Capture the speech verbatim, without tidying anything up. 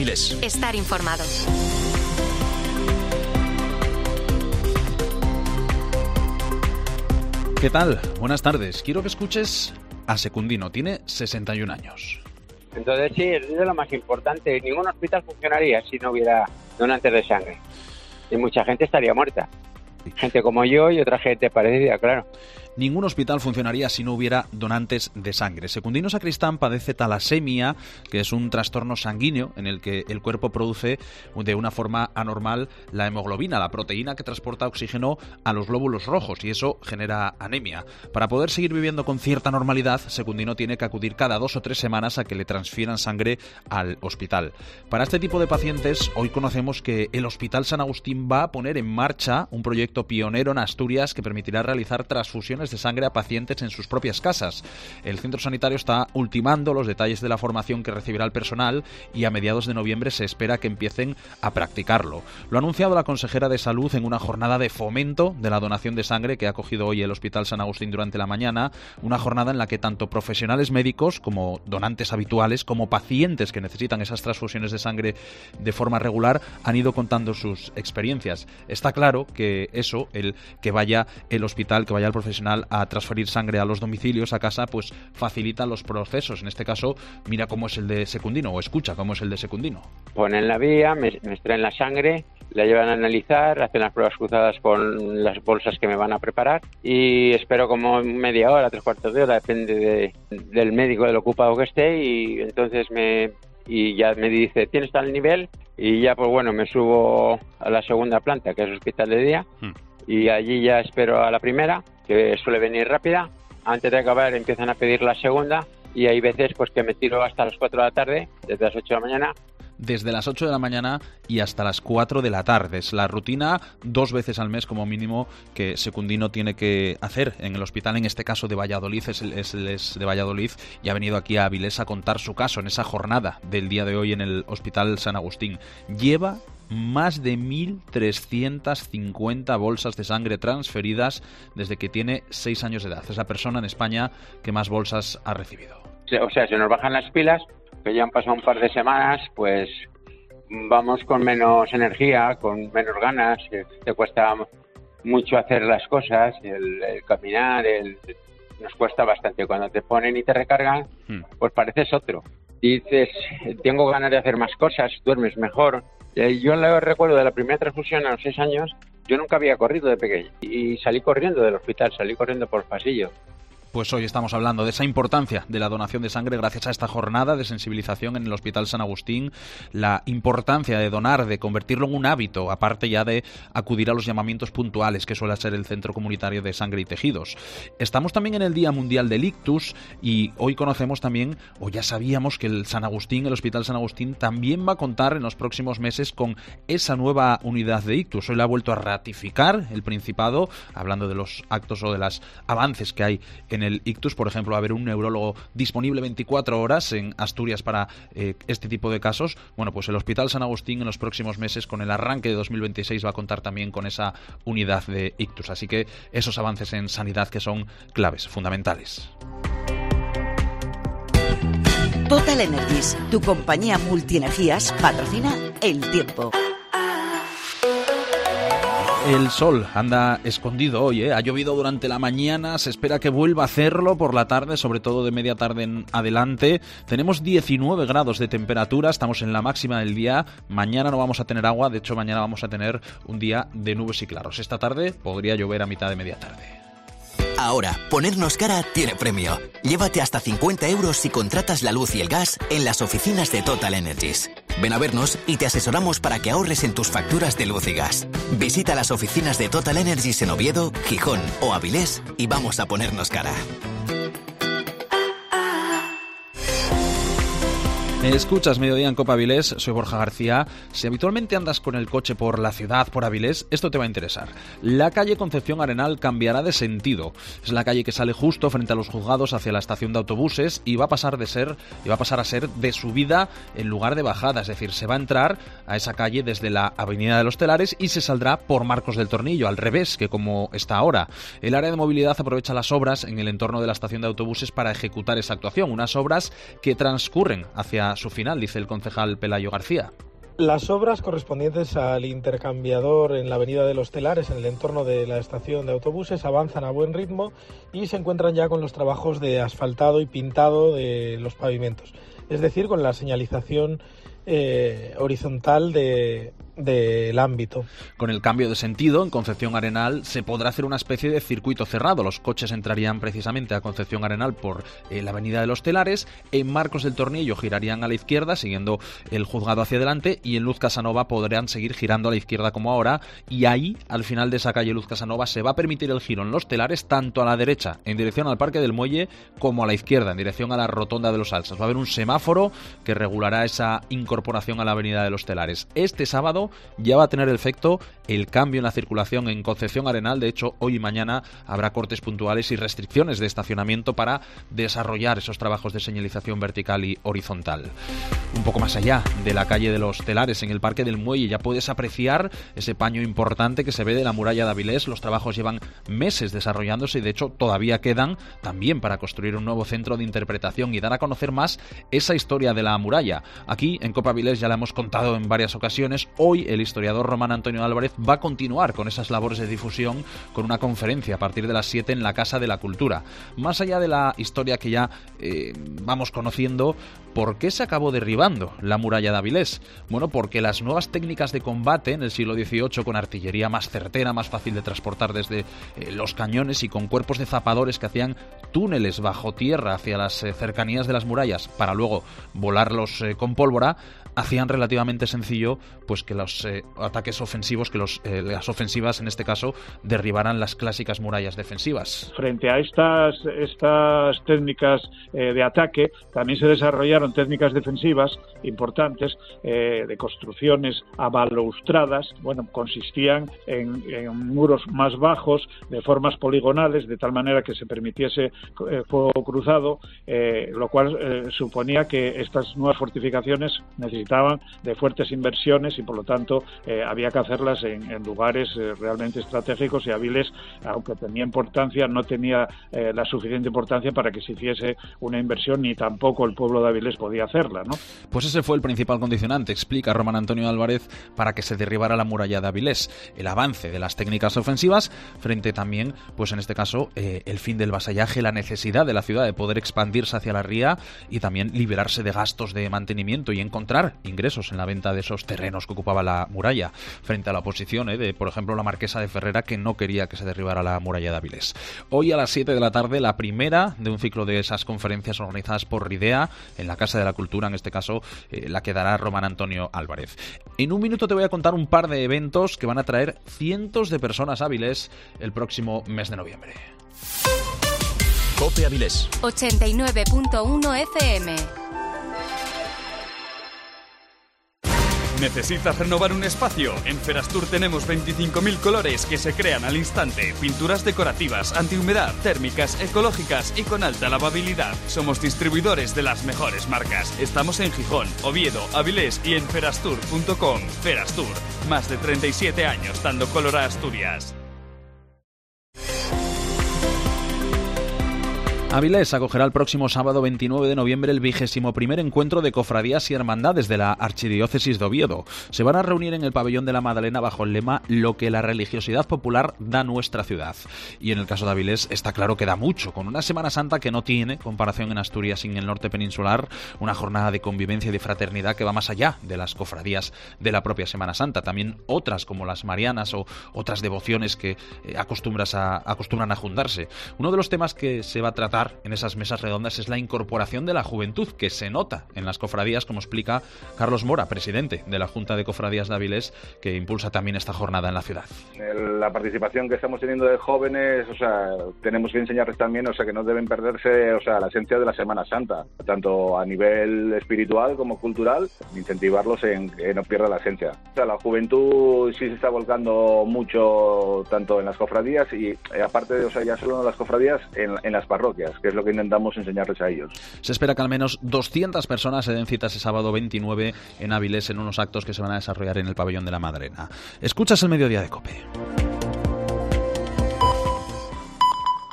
Estar informado. ¿Qué tal? Buenas tardes. Quiero que escuches a Secundino. Tiene sesenta y un años. Entonces sí, es de lo más importante. Ningún hospital funcionaría si no hubiera donantes de sangre. Y mucha gente estaría muerta. Gente como yo y otra gente parecida, claro. Ningún hospital funcionaría si no hubiera donantes de sangre. Secundino Sacristán padece talasemia, que es un trastorno sanguíneo en el que el cuerpo produce de una forma anormal la hemoglobina, la proteína que transporta oxígeno a los glóbulos rojos, y eso genera anemia. Para poder seguir viviendo con cierta normalidad, Secundino tiene que acudir cada dos o tres semanas a que le transfieran sangre al hospital. Para este tipo de pacientes, hoy conocemos que el Hospital San Agustín va a poner en marcha un proyecto pionero en Asturias que permitirá realizar transfusiones de sangre a pacientes en sus propias casas. El centro sanitario está ultimando los detalles de la formación que recibirá el personal y a mediados de noviembre se espera que empiecen a practicarlo. Lo ha anunciado la consejera de Salud en una jornada de fomento de la donación de sangre que ha acogido hoy el Hospital San Agustín durante la mañana, una jornada en la que tanto profesionales médicos como donantes habituales como pacientes que necesitan esas transfusiones de sangre de forma regular han ido contando sus experiencias. Está claro que eso, el que vaya el hospital, que vaya el profesional a transferir sangre a los domicilios, a casa, pues facilita los procesos. En este caso, mira cómo es el de Secundino, o escucha cómo es el de Secundino. Ponen la vía, me, me extraen la sangre, la llevan a analizar, hacen las pruebas cruzadas con las bolsas que me van a preparar y espero como media hora, tres cuartos de hora, depende de, del médico, del ocupado que esté, y entonces me y ya me dice, ¿tienes tal nivel? Y ya pues bueno, me subo a la segunda planta, que es el hospital de día, hmm. y allí ya espero a la primera, que suele venir rápida. Antes de acabar empiezan a pedir la segunda y hay veces pues que me tiro hasta las cuatro de la tarde, desde las ocho de la mañana. Desde las ocho de la mañana y hasta las cuatro de la tarde. Es la rutina dos veces al mes como mínimo que Secundino tiene que hacer en el hospital, en este caso de Valladolid, es, el, es, el, es de Valladolid, y ha venido aquí a Avilés a contar su caso en esa jornada del día de hoy en el Hospital San Agustín. Lleva más de mil trescientas cincuenta bolsas de sangre transferidas desde que tiene seis años de edad. Es la persona en España que más bolsas ha recibido. O sea, se nos bajan las pilas, que ya han pasado un par de semanas, pues vamos con menos energía, con menos ganas, te cuesta mucho hacer las cosas, el, el caminar, el, nos cuesta bastante. Cuando te ponen y te recargan, pues pareces otro. Dices, tengo ganas de hacer más cosas, duermes mejor. Yo lo recuerdo de la primera transfusión a los seis años, yo nunca había corrido de pequeño y salí corriendo del hospital, salí corriendo por el pasillo. Pues hoy estamos hablando de esa importancia de la donación de sangre gracias a esta jornada de sensibilización en el Hospital San Agustín, la importancia de donar, de convertirlo en un hábito, aparte ya de acudir a los llamamientos puntuales que suele ser el Centro Comunitario de Sangre y Tejidos. Estamos también en el Día Mundial del Ictus y hoy conocemos también, o ya sabíamos, que el San Agustín, el Hospital San Agustín, también va a contar en los próximos meses con esa nueva unidad de ictus. Hoy la ha vuelto a ratificar el Principado, hablando de los actos o de los avances que hay en el ictus. Por ejemplo, va a haber un neurólogo disponible veinticuatro horas en Asturias para eh, este tipo de casos. Bueno, pues el Hospital San Agustín en los próximos meses, con el arranque de dos mil veintiséis, va a contar también con esa unidad de ictus. Así que esos avances en sanidad que son claves, fundamentales. Total Energies, tu compañía multienergías, patrocina El Tiempo. El sol anda escondido hoy, ¿eh? Ha llovido durante la mañana, se espera que vuelva a hacerlo por la tarde, sobre todo de media tarde en adelante. Tenemos diecinueve grados de temperatura, estamos en la máxima del día. Mañana no vamos a tener agua, de hecho mañana vamos a tener un día de nubes y claros. Esta tarde podría llover a mitad de media tarde. Ahora, ponernos cara tiene premio. Llévate hasta cincuenta euros si contratas la luz y el gas en las oficinas de Total Energies. Ven a vernos y te asesoramos para que ahorres en tus facturas de luz y gas. Visita las oficinas de Total Energies en Oviedo, Gijón o Avilés y vamos a ponernos cara. Me escuchas Mediodía en Copa Avilés, soy Borja García. Si habitualmente andas con el coche por la ciudad, por Avilés, esto te va a interesar. La calle Concepción Arenal cambiará de sentido. Es la calle que sale justo frente a los juzgados hacia la estación de autobuses y va a pasar de ser y va a pasar a ser de subida en lugar de bajada. Es decir, se va a entrar a esa calle desde la Avenida de los Telares y se saldrá por Marcos del Tornillo, al revés que como está ahora. El área de movilidad aprovecha las obras en el entorno de la estación de autobuses para ejecutar esa actuación. Unas obras que transcurren hacia ya su final, dice el concejal Pelayo García. Las obras correspondientes al intercambiador en la avenida de los Telares, en el entorno de la estación de autobuses, avanzan a buen ritmo y se encuentran ya con los trabajos de asfaltado y pintado de los pavimentos, es decir, con la señalización eh, horizontal de del ámbito. Con el cambio de sentido, en Concepción Arenal se podrá hacer una especie de circuito cerrado. Los coches entrarían precisamente a Concepción Arenal por eh, la avenida de los Telares, en Marcos del Tornillo girarían a la izquierda, siguiendo el juzgado hacia adelante, y en Luz Casanova podrán seguir girando a la izquierda como ahora, y ahí, al final de esa calle Luz Casanova, se va a permitir el giro en los Telares, tanto a la derecha, en dirección al Parque del Muelle, como a la izquierda, en dirección a la Rotonda de los Alsas. Va a haber un semáforo que regulará esa incorporación a la avenida de los Telares. Este sábado ya va a tener efecto el cambio en la circulación en Concepción Arenal. De hecho, hoy y mañana habrá cortes puntuales y restricciones de estacionamiento para desarrollar esos trabajos de señalización vertical y horizontal. Un poco más allá de la calle de los Telares, en el Parque del Muelle, ya puedes apreciar ese paño importante que se ve de la muralla de Avilés. Los trabajos llevan meses desarrollándose y de hecho todavía quedan también para construir un nuevo centro de interpretación y dar a conocer más esa historia de la muralla. Aquí en Cope Avilés ya la hemos contado en varias ocasiones. Hoy el historiador Román Antonio Álvarez va a continuar con esas labores de difusión con una conferencia a partir de las siete en la Casa de la Cultura. Más allá de la historia que ya eh, vamos conociendo, ¿por qué se acabó derribando la muralla de Avilés? Bueno, porque las nuevas técnicas de combate en el siglo dieciocho, con artillería más certera, más fácil de transportar desde eh, los cañones y con cuerpos de zapadores que hacían túneles bajo tierra hacia las eh, cercanías de las murallas para luego volarlos eh, con pólvora, hacían relativamente sencillo pues que los eh, ataques ofensivos, que los, eh, las ofensivas en este caso derribaran las clásicas murallas defensivas. Frente a estas, estas técnicas eh, de ataque, también se desarrollaron técnicas defensivas importantes eh, de construcciones abalaustradas. Bueno, consistían en, en muros más bajos, de formas poligonales, de tal manera que se permitiese eh, fuego cruzado, eh, lo cual eh, suponía que estas nuevas fortificaciones necesitaban de fuertes inversiones y por lo tanto eh, había que hacerlas en, en lugares eh, realmente estratégicos, y Avilés, aunque tenía importancia, no tenía eh, la suficiente importancia para que se hiciese una inversión, ni tampoco el pueblo de Avilés podía hacerla, ¿no? Pues ese fue el principal condicionante, explica Román Antonio Álvarez, para que se derribara la muralla de Avilés: el avance de las técnicas ofensivas frente también, pues en este caso, eh, el fin del vasallaje, la necesidad de la ciudad de poder expandirse hacia la ría y también liberarse de gastos de mantenimiento y encontrar ingresos en la venta de esos terrenos que ocupaba la muralla, frente a la oposición eh, de, por ejemplo, la marquesa de Ferrera, que no quería que se derribara la muralla de Avilés. Hoy a las siete de la tarde, la primera de un ciclo de esas conferencias organizadas por Ridea en la Casa de la Cultura, en este caso eh, la que dará Román Antonio Álvarez. En un minuto te voy a contar un par de eventos que van a traer cientos de personas a Avilés el próximo mes de noviembre. Cope Avilés ochenta y nueve punto uno F M. ¿Necesitas renovar un espacio? En Ferastur tenemos veinticinco mil colores que se crean al instante. Pinturas decorativas, antihumedad, térmicas, ecológicas y con alta lavabilidad. Somos distribuidores de las mejores marcas. Estamos en Gijón, Oviedo, Avilés y en ferastur punto com. Ferastur, más de treinta y siete años dando color a Asturias. Avilés acogerá el próximo sábado veintinueve de noviembre el vigésimo primer encuentro de cofradías y hermandades de la Archidiócesis de Oviedo. Se van a reunir en el pabellón de la Madalena bajo el lema "Lo que la religiosidad popular da nuestra ciudad". Y en el caso de Avilés está claro que da mucho, con una Semana Santa que no tiene comparación en Asturias y en el norte peninsular, una jornada de convivencia y de fraternidad que va más allá de las cofradías de la propia Semana Santa. También otras como las marianas o otras devociones que eh, acostumbras a, acostumbran a juntarse. Uno de los temas que se va a tratar en esas mesas redondas es la incorporación de la juventud, que se nota en las cofradías, como explica Carlos Mora, presidente de la Junta de Cofradías de Avilés, que impulsa también esta jornada en la ciudad. La participación que estamos teniendo de jóvenes, o sea, tenemos que enseñarles también, o sea, que no deben perderse, o sea, la esencia de la Semana Santa, tanto a nivel espiritual como cultural, incentivarlos en que no pierdan la esencia. O sea, la juventud sí se está volcando mucho, tanto en las cofradías y, aparte de, o sea, ya solo en las cofradías, en, en las parroquias, que es lo que intentamos enseñarles a ellos. Se espera que al menos doscientas personas se den cita ese sábado veintinueve en Avilés en unos actos que se van a desarrollar en el pabellón de la Madalena. Escuchas el Mediodía de COPE.